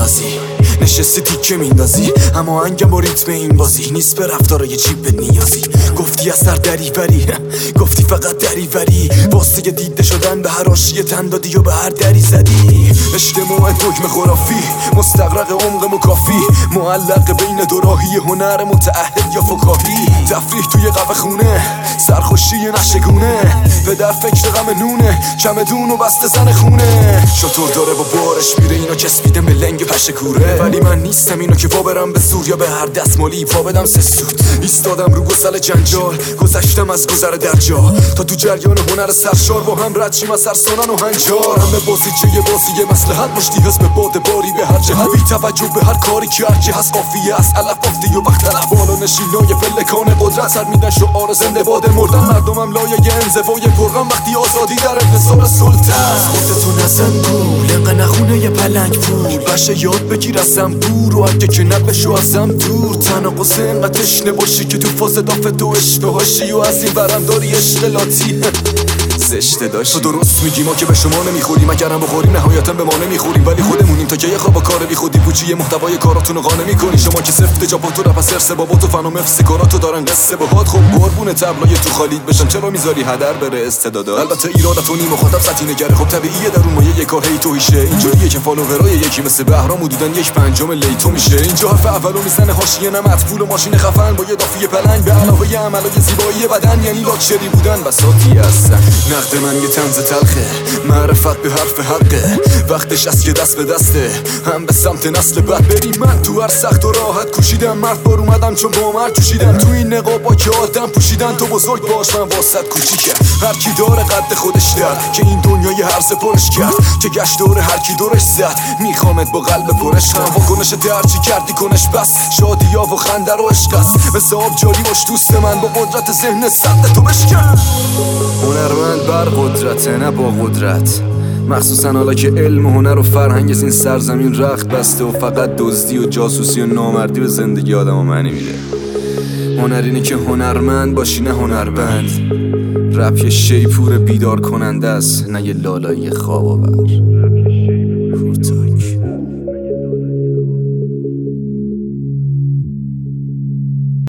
میندازی، نشستی تیکه میندازی، اما انگم با ریتم این بازی نیست به رفتارای چیپ نیازی. گفتی از سر دریوری، گفتی فقط دریوری، واسه دیده شدن به هر آشیه تن دادی و به هر دری زدی. اجتماع دکمه خرافی، مستغرق عمق مکافی، معلق بین دو راهی هنر متعهد یا فکاهی. تفریح توی قهوه خونه، سرخوشی نشگونه، پدر فکر غم نونه، چمدون و بسته زن خونه. شطور داره با بارش میره، اینو چسبیده به لنگ پشه کوره، ولی من نیستم اینو که وا برم به زور یا به هر دستمالی وا بدم سه سود. ایستادم رو گسل جنجال، گذشتم از گذر درجا تا تو جریان هنر سرشار با هم رد شیم از سرسانن و هنجار. همه بازیچه بازی مصلحت مشتی هست به باد باری به هر جهت، بی توجه به هر کاری که هرچی هست قافیه است علف بافتی و وقت طلب. بالا نشینای پلکان قدرت سر میدن شعار زنده باد مردن، مردمم لایه انزوای پرغم وقتی آزادی در انحصار سلطان. خودتو نزن گول، انقه نخونه یه پلنگ پول، بشه یاد بگیر از زنبور و اگه که نبشو ازم دور. تناقض انقه تشنه باشی که تو فاز دافه تو عشق هاشی و از این برم داری اشغلاتی زشته داشتی. تو درست میگی، ما که به شما نمیخوریم، اگرم بخوریم نهایتا به ما نمیخوریم، ولی خودمونیم تا که یه خواب کار بی خودی پوچی محتوای کاراتونو قانع میکنی. شما که سفت جاپا تو رپ از ارث بابا تو فن و مفس کاراتو دارن قصه باهات. خب قربون تبلای تو خالید بشم، چرا میذاری هدر بره استعدادا؟ البته ایرادتو نی مخاطب سطحی نگره، خب طبیعیه در اون مایه یه کار هی تو هیشه. اینجوریه که فالوورای یکی مثل بهرام حدودن 1/5 لیتو میشه. اینجا حرف اولو میزنه حاشیه نه مطبول و ماشین خفن با یه دافی پلنگ، به علاوه عملای زیبایی بدن یعنی لاکچری بودن بساطی هستن. نقد من یه طنز تلخه، معرفت به حرف حقه، وقتش است که دست به دسته هم به سمت نسل بعد بریم. من تو هر سخت و راحت کوشیدم، مرد بار اومدم چون با مرد جوشیدم. تو این نقابا که آدم پوشیدن، تو بزرگ باش من واسط کوچیکم. هر کی داره قد خودش درد که این دنیای هرزه پرش کرد، که گشت داره هر کی دورش زد، میخوامت با قلب پرش کنم. واکنش درچی کردی کنش بس، شادیا و خنده رو عشق است، مثل آب جاری باش دوست من، با قدرت ذهن سخت تو بشکن. هنرمند بر قدرت نه با قدرت، مخصوصا حالا که علم و هنر و فرهنگ از این سرزمین رخت بسته و فقط دزدی و جاسوسی و نامردی به زندگی آدم و معنی میده. هنر اینه که هنرمند باشی نه هنربند، رپ یه شیپور بیدار کننده است نه یه لالایی خواب آور.